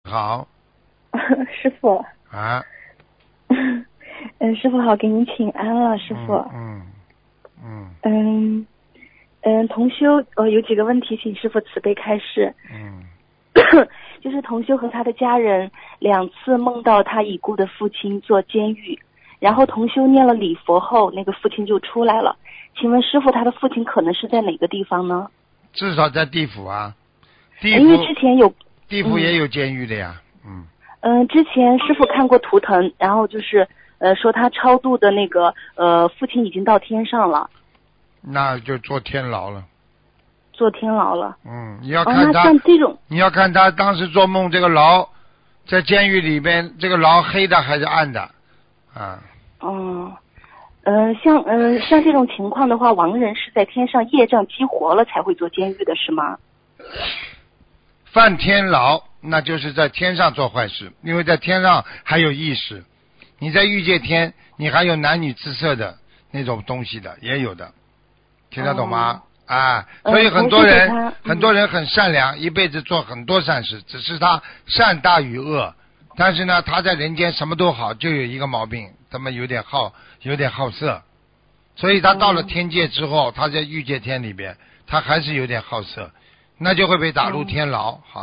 好师傅。 啊。 师傅好，给您请安了，师傅。同修有几个问题，请师傅慈悲开示。就是同修和他的家人2次梦到他已故的父亲做监狱，然后同修念了礼佛后，那个父亲就出来了。请问师傅，他的父亲可能是在哪个地方呢？ 至少在地府啊，地府因为之前有地府也有监狱的呀。 之前师傅看过图腾，然后就是说他超度的那个父亲已经到天上了。 那就坐天牢了。 坐天牢了。 你要看他， 那像这种， 你要看他当时做梦，这个牢在监狱里边，这个牢黑的还是暗的啊？ 像这种情况的话，亡人是在天上业障激活了才会做监狱的，是吗？ 犯天牢，那就是在天上做坏事，因为在天上还有意识。你在欲界天，你还有男女之色的那种东西的，也有的，听得懂吗？所以很多人很善良，一辈子做很多善事，只是他善大于恶。但是呢，他在人间什么都好，就有一个毛病，他们有点好色，所以他到了天界之后，他在欲界天里边，他还是有点好色，那就会被打入天牢。好。